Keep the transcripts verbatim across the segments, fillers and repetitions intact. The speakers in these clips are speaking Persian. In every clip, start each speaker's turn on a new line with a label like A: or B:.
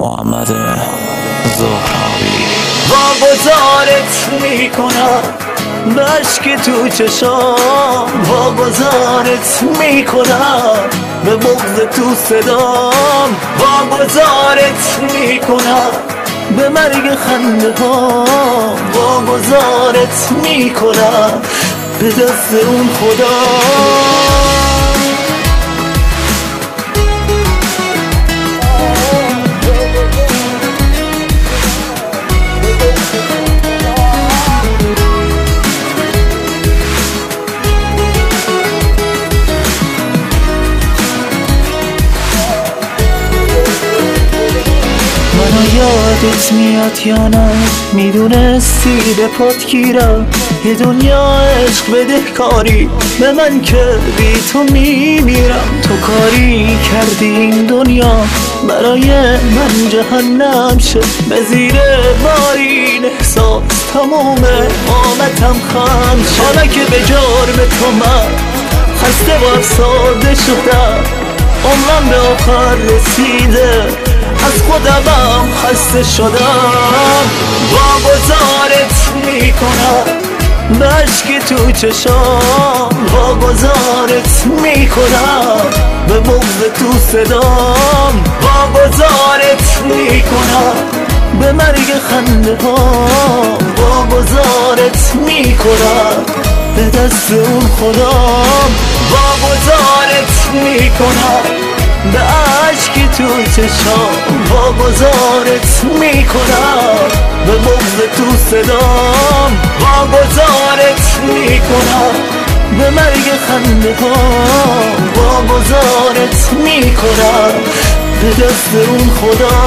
A: محمد زهراوی.
B: واگذارت میکنم بشک تو چشام، واگذارت میکنم به بغض تو صدام، واگذارت میکنم به مرگ خنده ها، واگذارت میکنم به دست اون خدا. یادت میاد یا نه؟ میدونستی به پات گیرم یه دنیا عشق بدهکاری به من که بی تو میمیرم. تو کاری کردی این دنیا برای من جهنم شه، به زیر بارین احساس تموم آمدم خم شه. حالا که به جرم تو من خسته و افسرده شدم، عمرم به آخر رسیده، از خودمم خسته شدم. واگذارت میکنم بشک تو چشام، واگذارت میکنم به بغض تو صدام، واگذارت میکنم به مرگ خنده ها، واگذارت میکنم به دست اون خدام. واگذارت میکنم به عشق تو چشام، واگذارت میکنم به بغض تو صدام، واگذارت میکنم به مرگ خنده ها، واگذارت میکنم به دست اون خدا.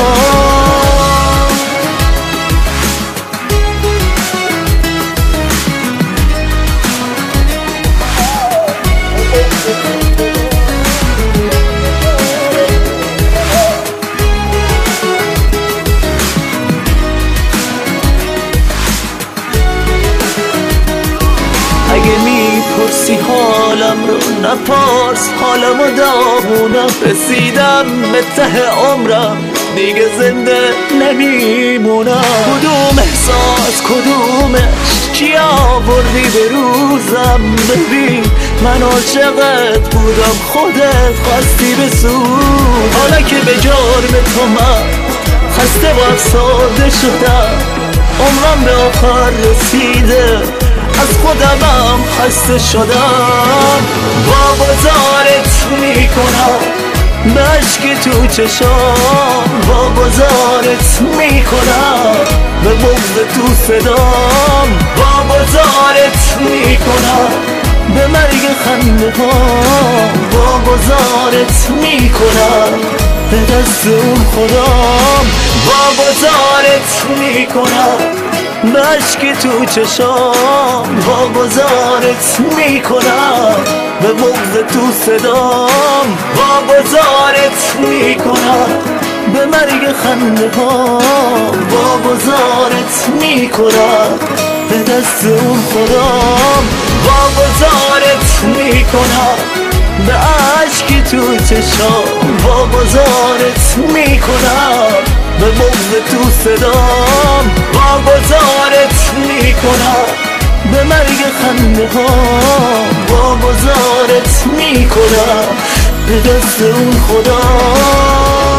B: اگه میپرسی حالم رو نپرس، حالمو داغونم، رسیدم به ته عمرم، دیگه زنده نمیمونم. کدوم احساس کدومش چی آوردی به روزم؟ ببین من عاشقت بودم، خودت خواستی به سود. حالا که به جرم تو من خسته و افسرده شدم، عمرم به آخر رسیده، از خودمم خسته شدم. واگذارت میکنم بشک تو چشام، واگذارت میکنم به بغض تو صدام، واگذارت میکنم به مرگ خنده ها، واگذارت میکنم به دست اون خدام. واگذارت میکنم بشک تو چشام، واگذارت میکنم به بغض تو صدام، واگذارت میکنم به مرگ خنده ها، واگذارت میکنم به دست اون خدام. واگذارت میکنم به عشق تو چشام، واگذارت میکنم به بغض تو صدام، واگذارت میکنم به مرگ خنده ها، واگذارت میکنم به دست اون خدا.